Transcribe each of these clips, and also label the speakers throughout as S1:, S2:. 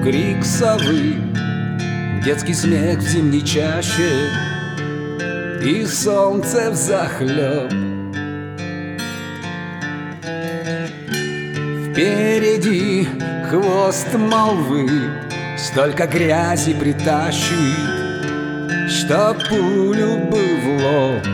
S1: крик совы, детский смех в зимней чаще и солнце взахлеб. Впереди хвост молвы столько грязи притащит, что пулю бы в лоб.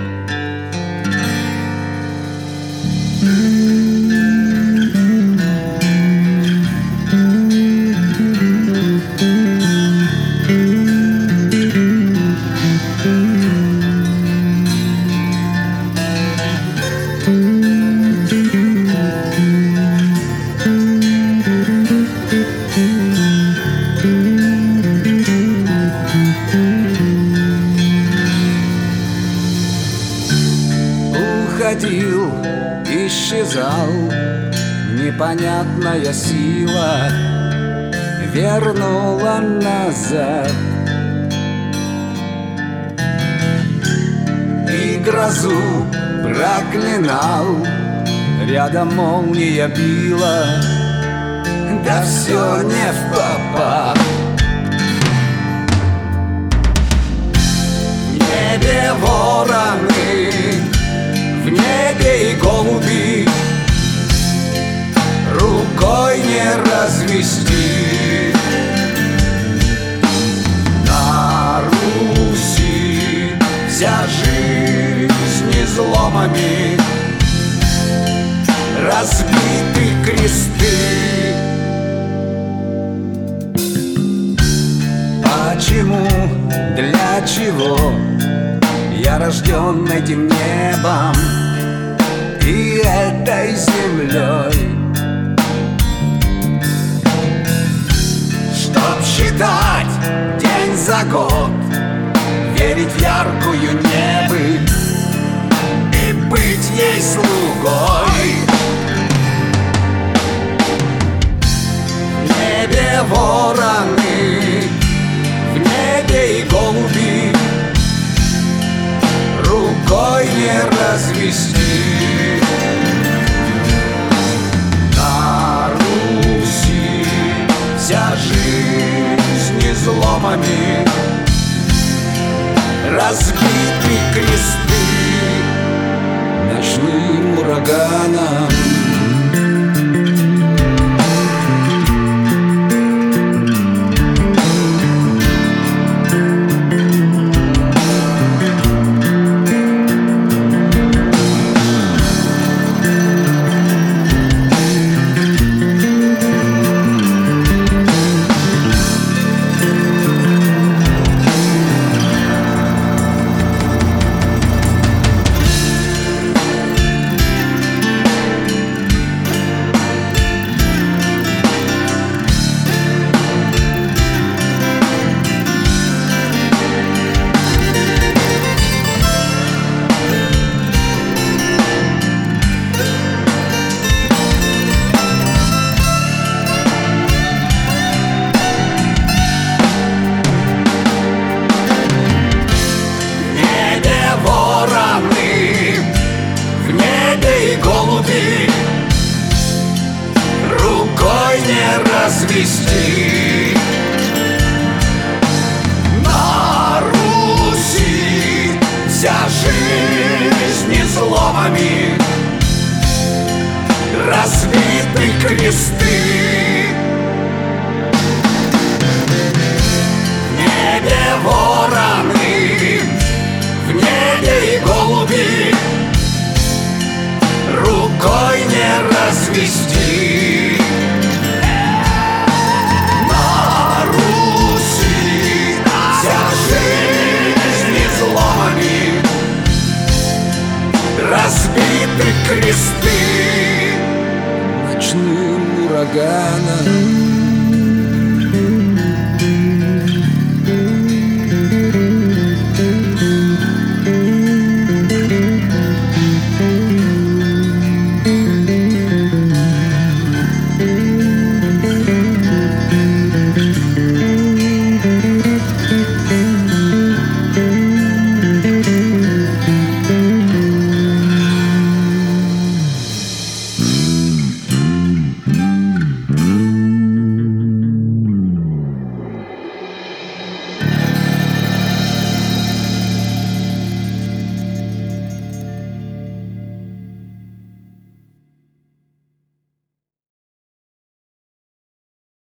S1: Уходил, исчезал, непонятная сила вернула назад. И грозу проклинал, рядом молния била, да все не впопад. В небе вороны, в небе и голуби, рукой не развести. На Руси вся жизнь изломами, разбиты кресты. Почему, для чего я рожден этим небом и этой землей? Чтоб считать день за год, верить в яркую небы и быть ей слугой. В небе вороны, в небе и голуби, рукой не развести. На Руси вся жизнь изломами, разбиты кресты ночным ураганом. Рукой не развести. На Руси вся жизнь изломами, разбиты кресты. В небе вороны, в небе и голуби, рукой не развести. На Руси вся жизнь изломами, разбиты кресты ночным ураганом.